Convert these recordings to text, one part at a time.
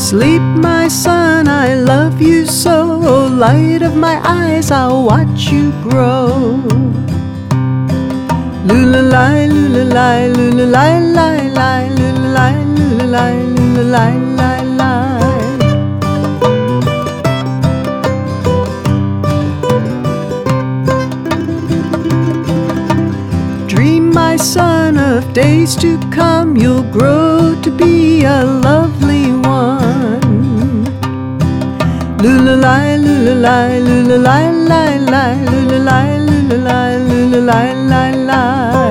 Sleep, my son, I love you so. Light of my eyes, I'll watch you grow. Lula-li, lula-li, lula-li, li-li, lula-li, lula-li, lula-li, li-li. Dream, my son, of days to come. You'll grow to be a lovely one. Lula-li, lula-li, lula-li, li-li, lula-li, lula-li, lula-li, li-li.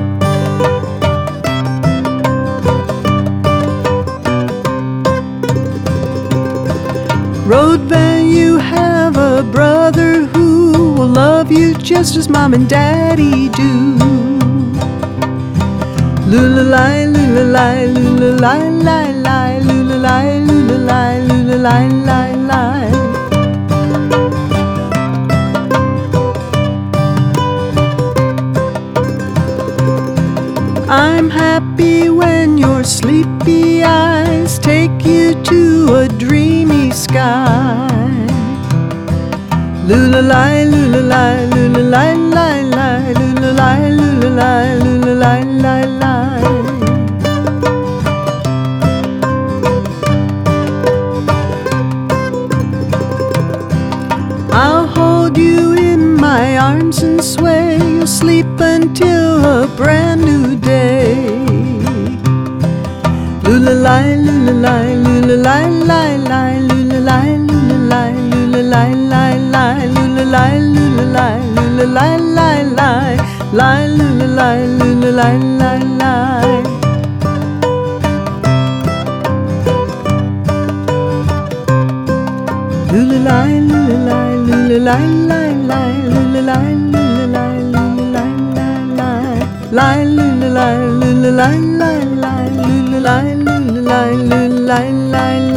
Road van, you have a brother who will love you just as mom and daddy do. Lula-li, lula-li, lula-li, li-li, lula-li, lula-li, lula-li, li-li. I'm happy when your sleepy eyes take you to a dreamy sky. Lula-li, lula-li, lula-li, li-li, lula-li, lula-li, lula-li, li-li. I'll hold you in my arms and sway. You'll sleep until a brand new day. Lula-li, lula-li, lula-li, li-li, lula-li, lula-li, lula-li, li-li, lula-li, lula-li, lula-li, li-li, lula-li, lula-li, li-li. Lula-li, lula-li, lula-li, li-li, lula-li, lula-li, lula-li, li-li, lula-li, lula-li, li-li, lula-li, lula-li, lula-li, li-li.